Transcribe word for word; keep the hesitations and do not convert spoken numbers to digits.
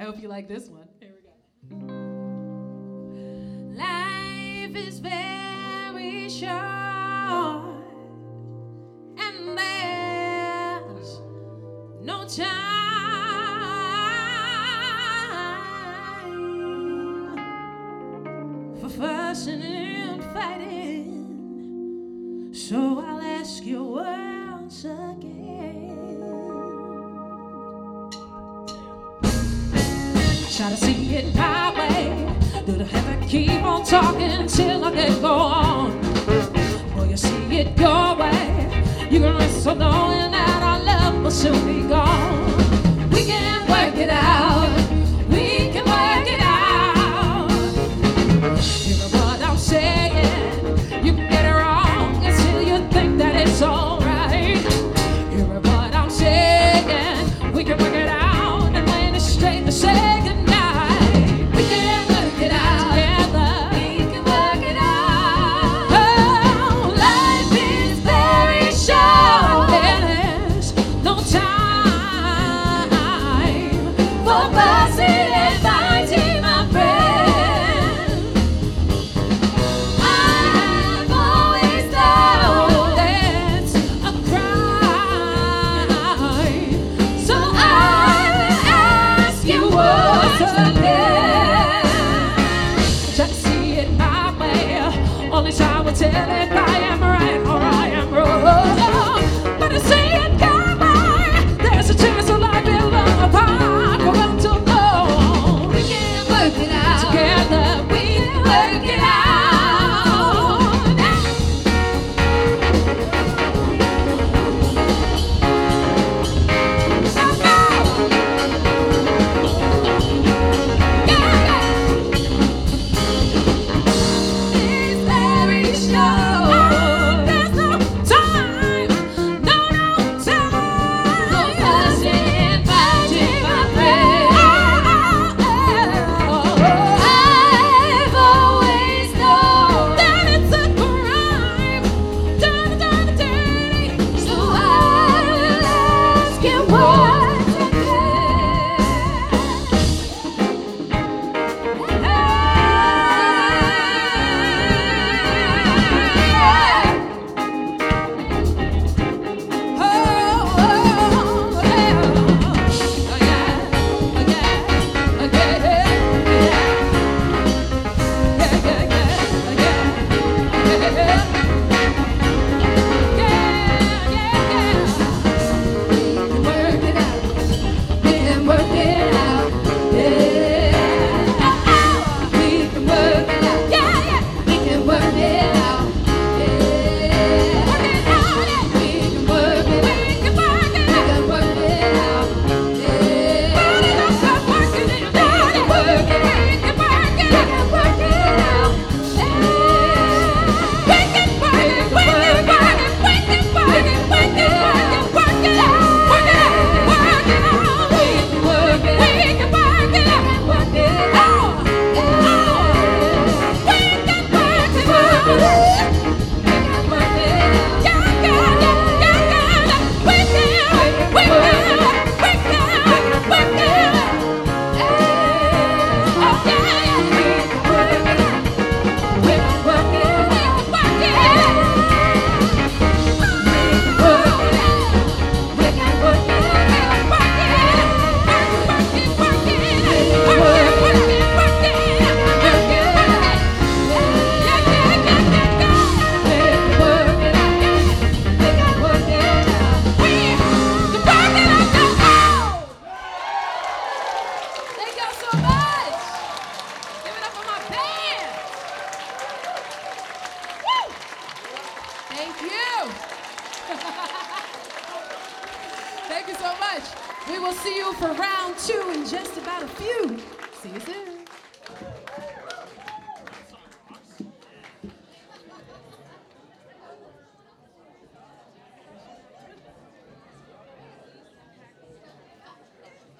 I hope you like this one. Here we go. Life is very short, and there's no time for fussing and fighting. So I'll ask you once again. Try to see it my way. Do I have to keep on talking till I can go on? Will you see it your way? You can wrestle knowing that our love will soon be gone. We can work it out. We can work it out. Hear what I'm saying? You can get it wrong until you think that it's alright. Hear what I'm saying? We can work it out, and when it's straight to say goodnight. We can work it out together. We can work it out. Oh, life is very short. There's no time for fussing and fighting, my friend. I've always known that's a crime. So I will ask you once again. Try to see it my way. Only time will tell if I am right or I am wrong. But to see it your way, there's a chance of life being apart. We're going to go. We can work it out together. We can work it out. It's very short. There's no time. No, no time. No fussing and fighting, my friend. I've always known that it's a crime. Dirty, dirty, dirty. So I will ask you once Thank you. Thank you so much. We will see you for round two in just about a few. See you soon.